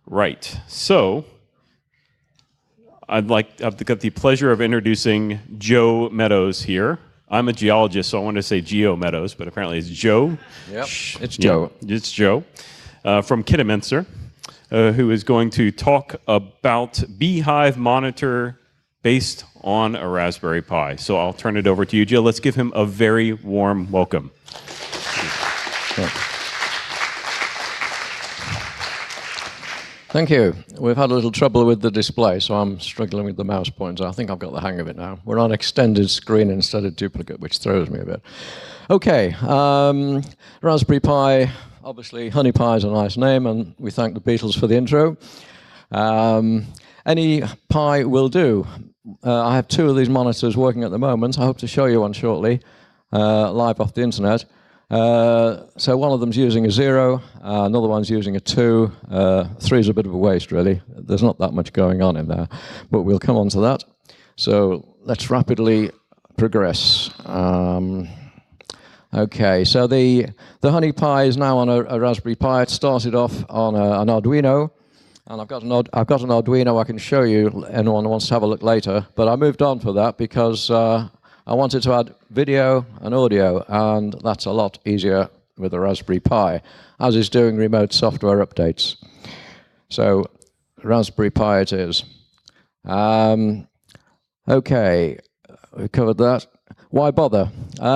Right. So I've got the pleasure of introducing Joe Meadows here. I'm a geologist, so I want to say Geo Meadows, but apparently it's Joe. Yep, it's Joe. Yeah, it's Joe from Kidderminster, who is going to talk about Beehive Monitor based on a Raspberry Pi. So I'll turn it over to you, Joe. Let's give him a very warm welcome. Thank you. We've had a little trouble with the display, so I'm struggling with the mouse pointer. I think I've got the hang of it now. We're on extended screen instead of duplicate, which throws me a bit. Okay, Raspberry Pi, obviously Honey Pi is a nice name, and we thank the Beatles for the intro. Any Pi will do. I have two of these monitors working at the moment. I hope to show you one shortly, live off the internet. So one of them's using a 0, another one's using a 2. 3 is a bit of a waste, really. There's not that much going on in there, but we'll come on to that. So let's rapidly progress. Okay, so the Honey Pi is now on a Raspberry Pi. It started off on an Arduino, and I've got an Arduino I can show you. Anyone who wants to have a look later, but I moved on for that because I wanted to add video and audio, and that's a lot easier with a Raspberry Pi, as is doing remote software updates. So, Raspberry Pi it is. Okay, we covered that. Why bother?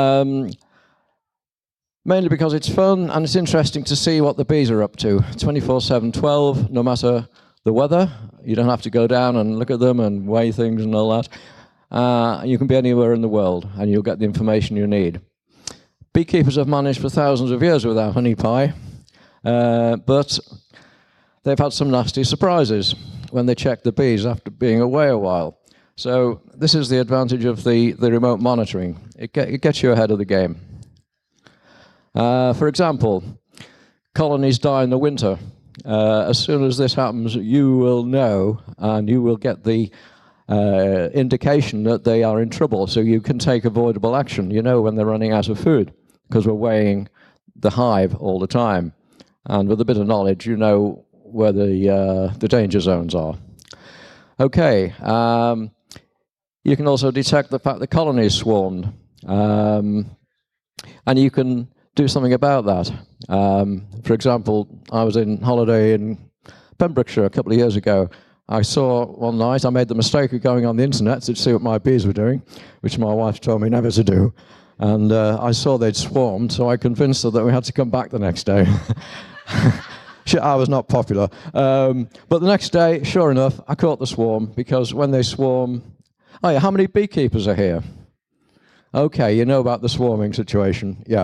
Mainly because it's fun, and it's interesting to see what the bees are up to. 24/7/12, no matter the weather. You don't have to go down and look at them and weigh things and all that. You can be anywhere in the world, and you'll get the information you need. Beekeepers have managed for thousands of years without Honey Pi, but they've had some nasty surprises when they check the bees after being away a while. So this is the advantage of the remote monitoring. It gets you ahead of the game. For example, colonies die in the winter. As soon as this happens, you will know, and you will get the indication that they are in trouble, so you can take avoidable action. You know when they're running out of food, because we're weighing the hive all the time. And with a bit of knowledge, you know where the danger zones are. Okay, you can also detect the fact the colony is swarmed, and you can do something about that. For example, I was in holiday in Pembrokeshire a couple of years ago. I saw one night, I made the mistake of going on the internet to see what my bees were doing, which my wife told me never to do. And I saw they'd swarmed, so I convinced her that we had to come back the next day. I was not popular. But the next day, sure enough, I caught the swarm, because when they swarm... Oh yeah, how many beekeepers are here? Okay, you know about the swarming situation, yeah.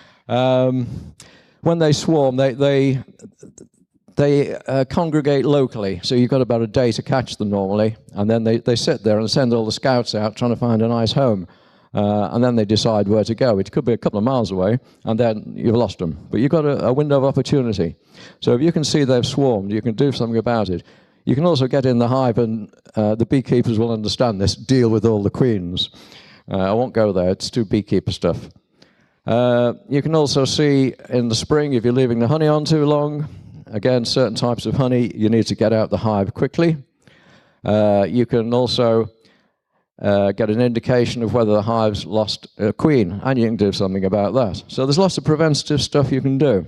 When they swarm, they congregate locally, so you've got about a day to catch them normally, and then they sit there and send all the scouts out trying to find a nice home, and then they decide where to go. It could be a couple of miles away, and then you've lost them. But you've got a window of opportunity. So if you can see they've swarmed, you can do something about it. You can also get in the hive, and the beekeepers will understand this, deal with all the queens. I won't go there, it's too beekeeper stuff. You can also see in the spring, if you're leaving the honey on too long, again, certain types of honey, you need to get out the hive quickly. You can also get an indication of whether the hive's lost a queen, and you can do something about that. So there's lots of preventative stuff you can do.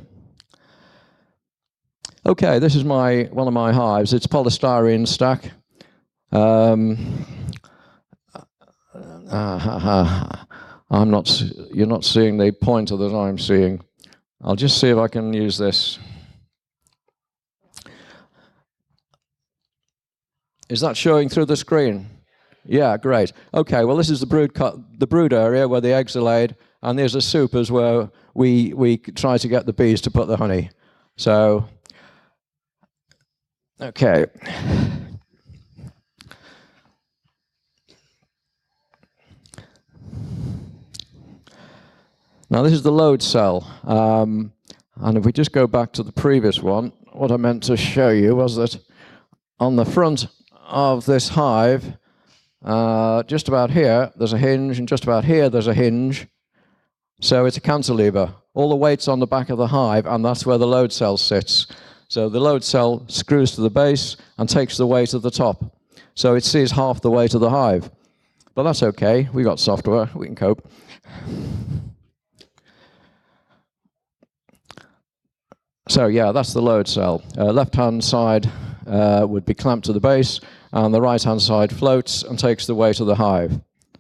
Okay, this is one of my hives. It's polystyrene stack. You're not seeing the pointer that I'm seeing. I'll just see if I can use this. Is that showing through the screen? Yeah, great. Okay, well, this is the brood area where the eggs are laid, and there's the supers where we try to get the bees to put the honey. So, okay. Now, this is the load cell. And if we just go back to the previous one, what I meant to show you was that on the front of this hive, just about here, there's a hinge, and just about here, there's a hinge. So it's a cantilever. All the weight's on the back of the hive, and that's where the load cell sits. So the load cell screws to the base and takes the weight of the top. So it sees half the weight of the hive. But that's okay. We've got software. We can cope. So yeah, that's the load cell. Left-hand side would be clamped to the base, and the right-hand side floats and takes the weight of the hive.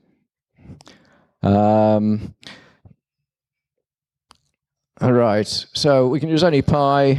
All right, so we can use any Pi.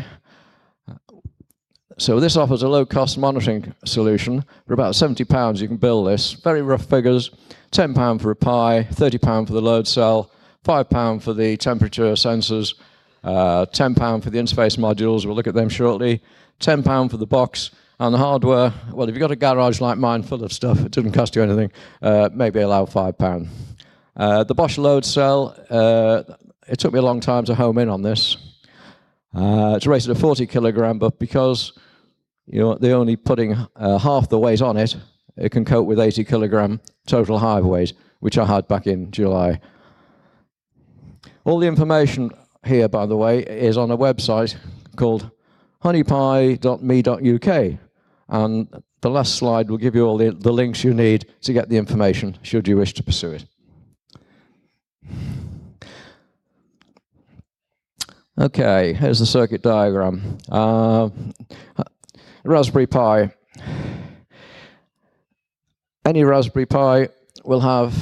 So this offers a low-cost monitoring solution. For about £70 you can build this. Very rough figures, £10 for a Pi, £30 for the load cell, £5 for the temperature sensors, £10 for the interface modules, we'll look at them shortly, £10 for the box, and the hardware, well, if you've got a garage like mine full of stuff, it doesn't cost you anything, maybe allow £5. The Bosch load cell, it took me a long time to home in on this. It's rated at 40 kilogram, but because they're only putting half the weight on it, it can cope with 80 kilogram total hive weight, which I had back in July. All the information here, by the way, is on a website called honeypie.me.uk, and the last slide will give you all the links you need to get the information, should you wish to pursue it. Okay, here's the circuit diagram. Raspberry Pi. Any Raspberry Pi will have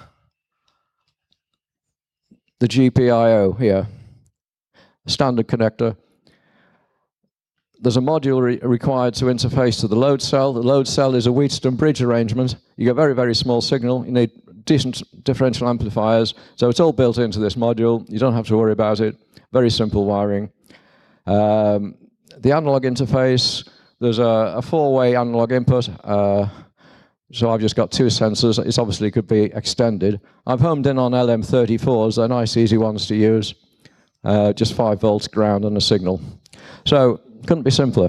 the GPIO here, standard connector. There's a module required to interface to the load cell. The load cell is a Wheatstone bridge arrangement. You get very, very small signal. You need decent differential amplifiers. So it's all built into this module. You don't have to worry about it. Very simple wiring. The analog interface, there's a four-way analog input. So I've just got two sensors. It obviously could be extended. I've homed in on LM34s. They're nice, easy ones to use. Just 5 volts ground and a signal. So couldn't be simpler.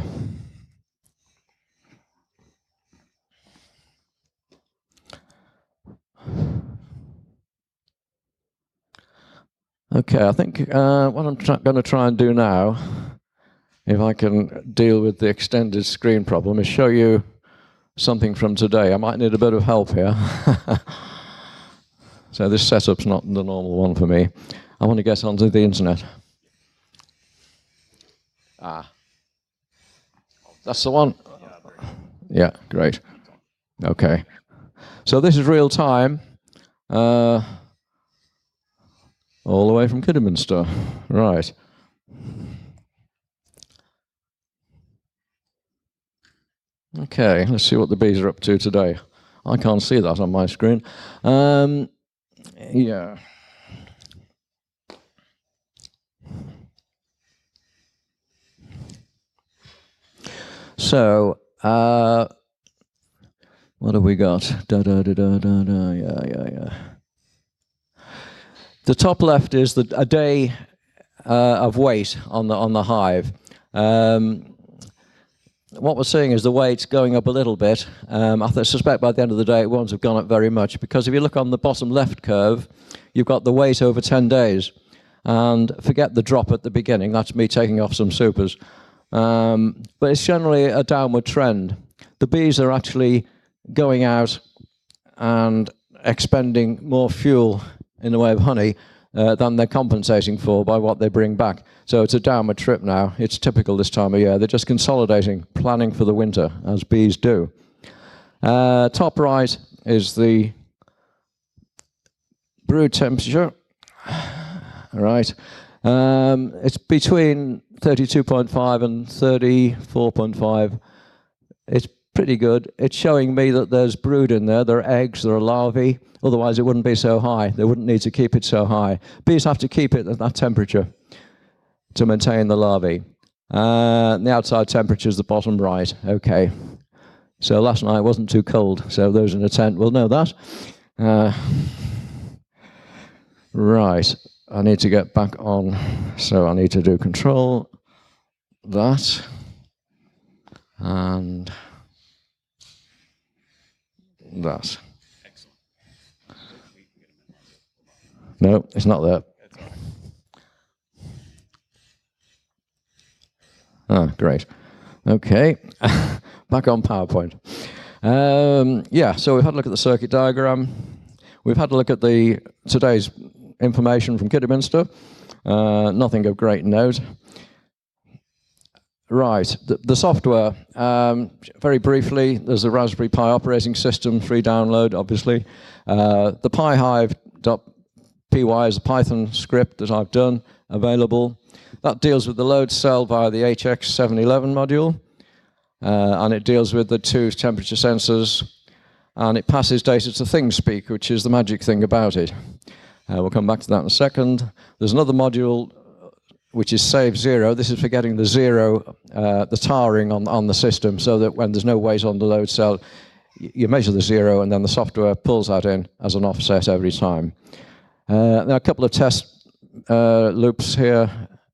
Okay, I think what I'm going to try and do now, if I can deal with the extended screen problem, is show you something from today. I might need a bit of help here. So this setup's not the normal one for me. I want to get onto the internet. That's the one? Yeah, great. Okay. So this is real time. All the way from Kidderminster. Right. Okay, let's see what the bees are up to today. I can't see that on my screen. Yeah. So, what have we got? Yeah. The top left is a day of weight on the hive. What we're seeing is the weight's going up a little bit. I suspect by the end of the day it won't have gone up very much, because if you look on the bottom left curve, you've got the weight over 10 days. And forget the drop at the beginning, that's me taking off some supers. But it's generally a downward trend. The bees are actually going out and expending more fuel in the way of honey than they're compensating for by what they bring back. So it's a downward trip now. It's typical this time of year. They're just consolidating, planning for the winter, as bees do. Top right is the brood temperature. All right. It's between 32.5 and 34.5. It's pretty good. It's showing me that there's brood in there. There are eggs, there are larvae. Otherwise, it wouldn't be so high. They wouldn't need to keep it so high. Bees have to keep it at that temperature to maintain the larvae. The outside temperature is the bottom right. Okay. So last night wasn't too cold. So those in the tent will know that. Right. I need to get back on. So I need to do control that. And that. No, it's not there. Ah, great. Okay, back on PowerPoint. Yeah, so we've had a look at the circuit diagram. We've had a look at today's information from Kidderminster. Nothing of great note. Right, the software. Very briefly, there's the Raspberry Pi operating system, free download, obviously. The pihive.py is a Python script that I've done, available. That deals with the load cell via the HX711 module, and it deals with the 2 temperature sensors, and it passes data to ThingSpeak, which is the magic thing about it. We'll come back to that in a second. There's another module which is save zero. This is for getting the zero, the tarring on the system, so that when there's no weight on the load cell, you measure the zero, and then the software pulls that in as an offset every time. There are a couple of test loops here.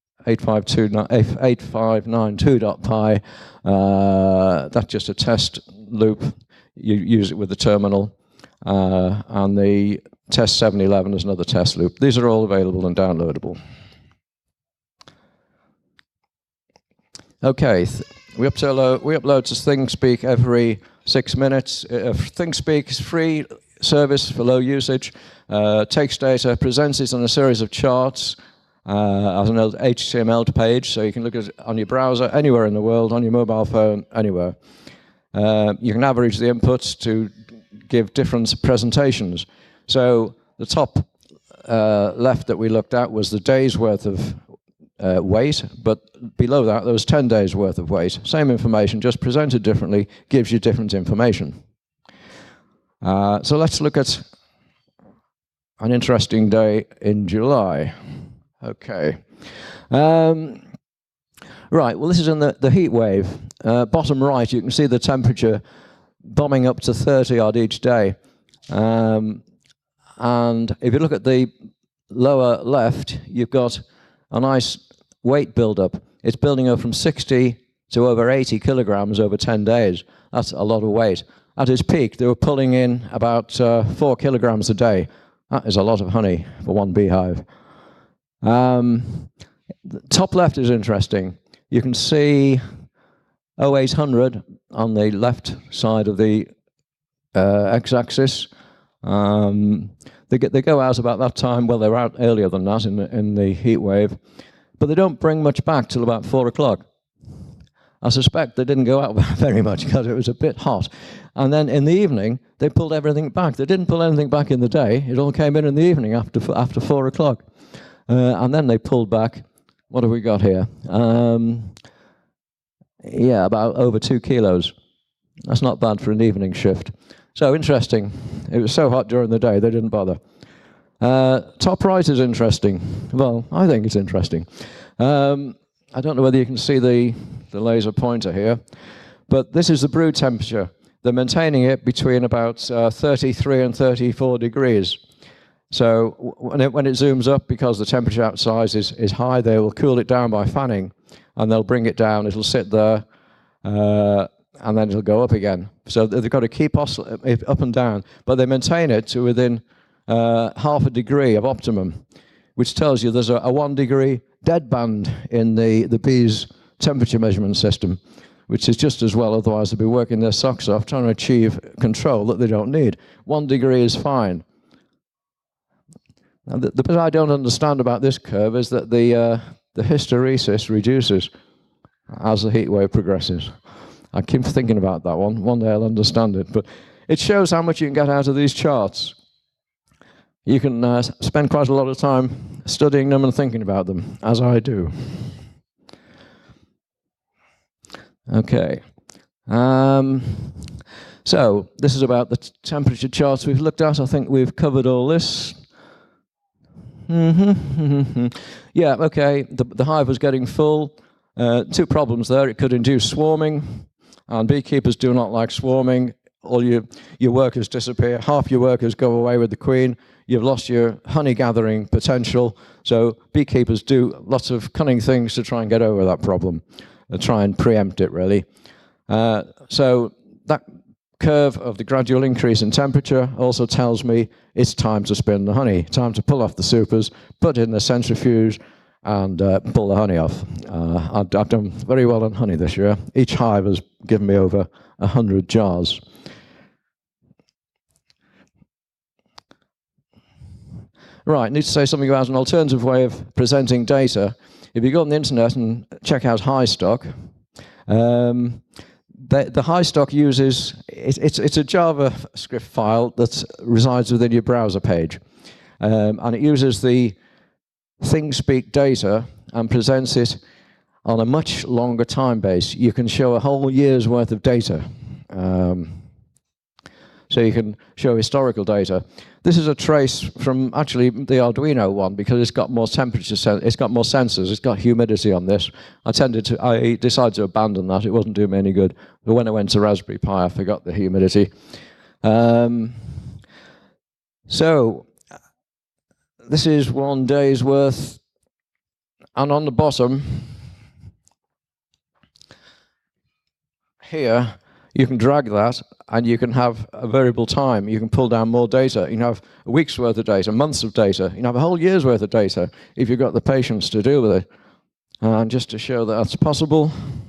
8592.py. That's just a test loop. You use it with the terminal. And the test 711 is another test loop. These are all available and downloadable. Okay, we upload to ThingSpeak every 6 minutes. ThingSpeak is free service for low usage. Takes data, presents it on a series of charts as an HTML page, so you can look at it on your browser anywhere in the world, on your mobile phone, anywhere. You can average the inputs to give different presentations. So the top left that we looked at was the day's worth of weight, but below that there was 10 days worth of weight. Same information, just presented differently, gives you different information. So let's look at an interesting day in July. Okay. Right, well, this is in the heat wave. Bottom right, you can see the temperature bombing up to 30 odd each day. And if you look at the lower left, you've got a nice weight buildup. It's building up from 60 to over 80 kilograms over 10 days. That's a lot of weight. At its peak, they were pulling in about 4 kilograms a day. That is a lot of honey for one beehive. The top left is interesting. You can see 0800 on the left side of the x-axis. They go out about that time. Well, they're out earlier than that in the heat wave, but they don't bring much back till about 4 o'clock. I suspect they didn't go out very much because it was a bit hot. And then in the evening, they pulled everything back. They didn't pull anything back in the day. It all came in the evening after 4 o'clock. And then they pulled back. What have we got here? Yeah, about over 2 kilos. That's not bad for an evening shift. So interesting. It was so hot during the day, they didn't bother. Top right is interesting. Well, I think it's interesting. I don't know whether you can see the laser pointer here, but this is the brew temperature. They're maintaining it between about 33 and 34 degrees. So when it zooms up, because the temperature outside is high, they will cool it down by fanning, and they'll bring it down. It'll sit there, and then it'll go up again. So they've got to keep it up and down, but they maintain it to within half a degree of optimum, which tells you there's a 1 degree dead band in the bees' temperature measurement system, which is just as well, otherwise they'll be working their socks off trying to achieve control that they don't need. 1 degree is fine. Now, the bit I don't understand about this curve is that the hysteresis reduces as the heat wave progresses. I keep thinking about that one. One day I'll understand it. But it shows how much you can get out of these charts. You can spend quite a lot of time studying them and thinking about them, as I do. Okay. So this is about the temperature charts we've looked at. I think we've covered all this. Yeah, okay. The hive was getting full. 2 problems there. It could induce swarming, and beekeepers do not like swarming. All your workers disappear. Half your workers go away with the queen. You've lost your honey gathering potential. So beekeepers do lots of cunning things to try and get over that problem, try and preempt it, really. So that curve of the gradual increase in temperature also tells me it's time to spin the honey, time to pull off the supers, put in the centrifuge, and pull the honey off. I've done very well on honey this year. Each hive has given me over 100 jars. Right, need to say something about an alternative way of presenting data. If you go on the internet and check out HiStock, the HiStock uses, it's a JavaScript file that resides within your browser page. And it uses the ThingSpeak data and presents it on a much longer time base. You can show a whole year's worth of data. So you can show historical data. This is a trace from actually the Arduino one because it's got more temperature, it's got more sensors, it's got humidity on this. I decided to abandon that. It wasn't doing me any good. But when I went to Raspberry Pi, I forgot the humidity. So this is 1 day's worth. And on the bottom here, you can drag that and you can have a variable time. You can pull down more data. You can have a week's worth of data, months of data. You can have a whole year's worth of data if you've got the patience to deal with it. And just to show that that's possible,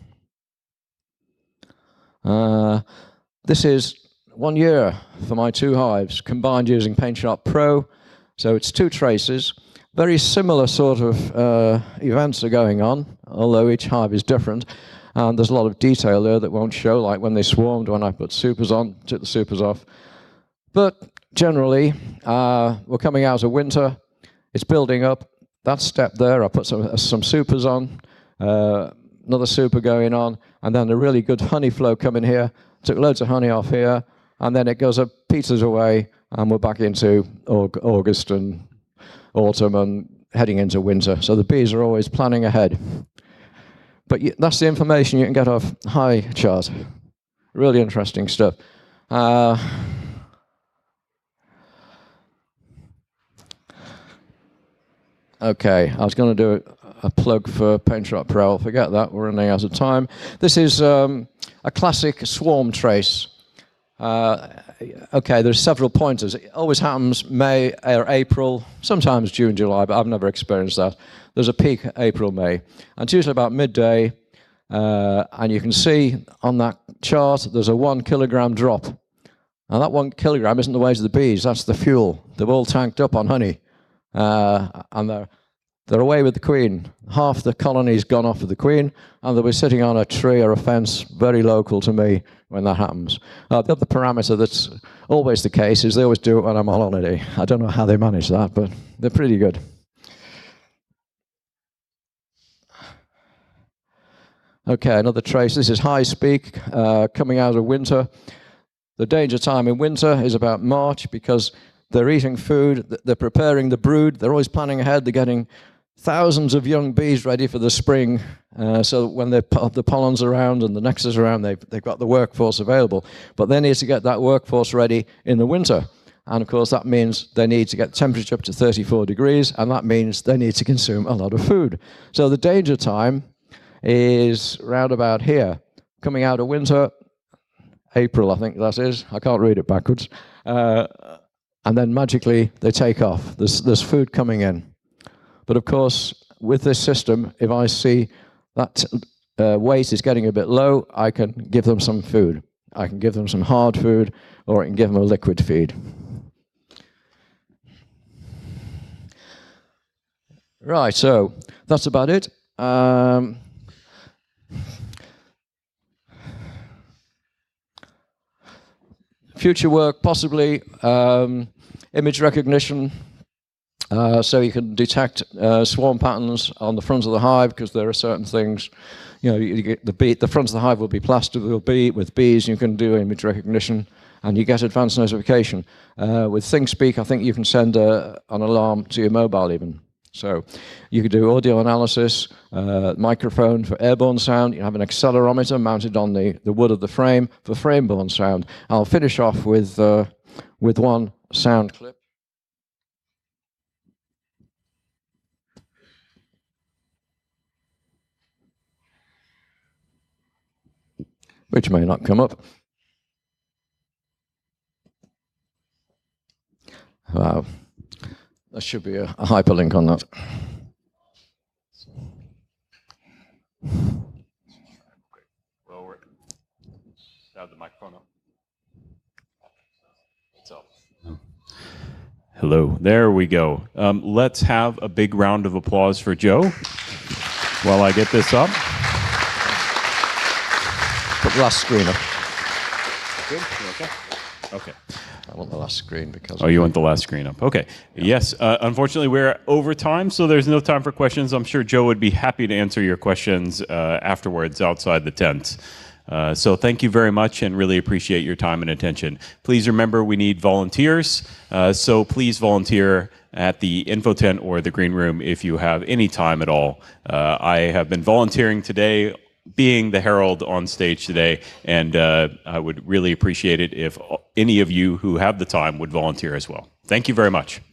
this is 1 year for my 2 hives combined using PaintShop Pro. So it's 2 traces. Very similar sort of events are going on, although each hive is different. And there's a lot of detail there that won't show, like when they swarmed, when I put supers on, took the supers off. But generally, we're coming out of winter. It's building up. That step there, I put some supers on, another super going on, and then a really good honey flow coming here. Took loads of honey off here, and then it goes up, peters away, and we're back into August and autumn and heading into winter. So the bees are always planning ahead. But that's the information you can get off HiChart. Really interesting stuff. Okay, I was going to do a plug for PaintShop Pro. I'll forget that. We're running out of time. This is a classic swarm trace. Okay, there's several pointers. It always happens May or April, sometimes June, July, but I've never experienced that. There's a peak April, May. And it's usually about midday, and you can see on that chart there's a 1 kilogram drop. Now that 1 kilogram isn't the weight of the bees, that's the fuel. They're all tanked up on honey, and they're away with the queen. Half the colony's gone off with the queen, and they'll be sitting on a tree or a fence very local to me when that happens. The other parameter that's always the case is they always do it when I'm on holiday. I don't know how they manage that, but they're pretty good. Okay, another trace. This is HiSpeak coming out of winter. The danger time in winter is about March because they're eating food, they're preparing the brood, they're always planning ahead, they're getting thousands of young bees ready for the spring, so when the pollen's around and the nectar's around, they've got the workforce available. But they need to get that workforce ready in the winter. And of course, that means they need to get the temperature up to 34 degrees, and that means they need to consume a lot of food. So the danger time is round about here. Coming out of winter, April, I think that is. I can't read it backwards. And then magically, they take off. There's food coming in. But of course, with this system, if I see that weight is getting a bit low, I can give them some food. I can give them some hard food, or I can give them a liquid feed. Right, so that's about it. Future work, possibly image recognition, so you can detect swarm patterns on the front of the hive, because there are certain things, you know, you get the front of the hive will be plastered with bees. You can do image recognition, and you get advanced notification. With ThingSpeak, I think you can send an alarm to your mobile even. So you could do audio analysis, microphone for airborne sound. You have an accelerometer mounted on the wood of the frame for frame-borne sound. I'll finish off with one sound clip. Which may not come up. Wow. There should be a hyperlink on that. Well, we're have the microphone up. So, hello. There we go. Let's have a big round of applause for Joe while I get this up. Put the last screen up. Good? Okay. Okay. I want the last screen because... Oh, you want the last screen up. Okay. Yeah. Yes. Unfortunately, we're over time, so there's no time for questions. I'm sure Joe would be happy to answer your questions afterwards outside the tent. So thank you very much and really appreciate your time and attention. Please remember we need volunteers, so please volunteer at the info tent or the green room if you have any time at all. I have been volunteering today, being the herald on stage today, and I would really appreciate it if any of you who have the time would volunteer as well. Thank you very much.